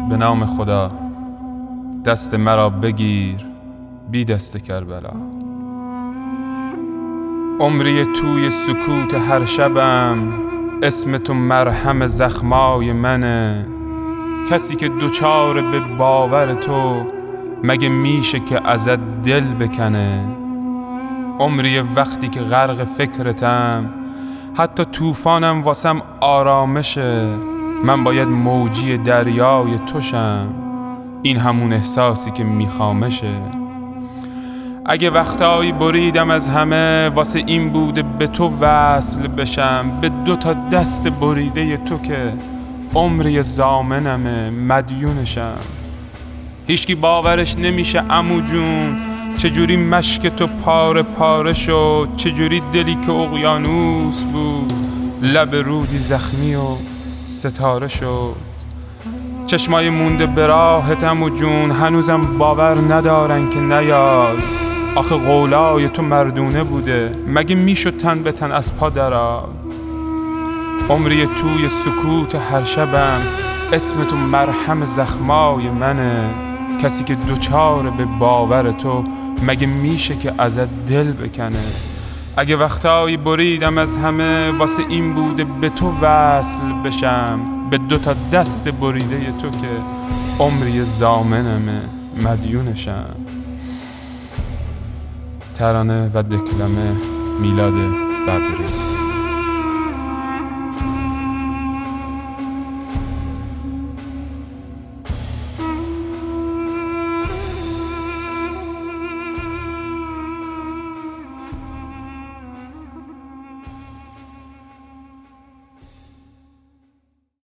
به نام خدا دست مرا بگیر بی دست کربلا. عمری توی سکوت هر شبم، اسم تو مرهم زخمای منه. کسی که دوچار به باور تو، مگه میشه که ازت دل بکنه؟ عمری وقتی که غرق فکرتم، حتی طوفانم واسم آرامشه. من باید موجی دریای توشم، این همون احساسی که میخوامشه. اگه وقتایی بریدم از همه، واسه این بوده به تو وصل بشم. به 2 دست بریده تو که عمری ضامنمه، مدیونشم. هیچکی باورش نمیشه عمو جون، چجوری مشک تو پاره پاره شد. چجوری دلی که اقیانوس بود، لب رودی زخمی و ستاره شد. چشمای مونده به راهت عمو جون، هنوزم باور ندارن که نیای. آخه قولای تو مردونه بوده، مگه میشد تن به تن از پا درآی؟ عمری توی سکوت هر شبم، اسم تو مرهم زخمای منه. کسی که دوچار به باور تو، مگه میشه که ازت دل بکنه؟ اگه وقتایی بریدم از همه، واسه این بوده به تو وصل بشم. به 2 دست بریده تو که عمری ضامنمه، مدیونشم. ترانه و دکلمه میلاد ببری.